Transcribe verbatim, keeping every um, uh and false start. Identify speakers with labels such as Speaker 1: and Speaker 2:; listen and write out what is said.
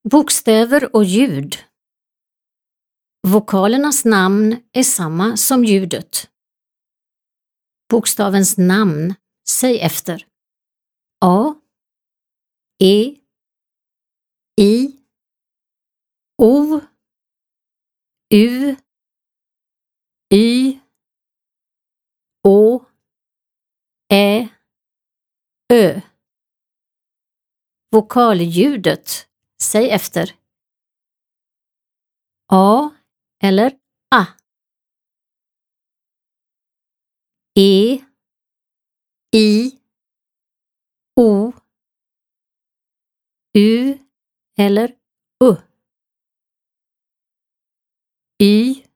Speaker 1: Bokstäver och ljud. Vokalernas namn är samma som ljudet. Bokstavens namn, säg efter. A, E, I, O, U, Y, Å, Ä, Ö. Vokalljudet, säg efter. A eller A. E, I, O, U eller U. Y,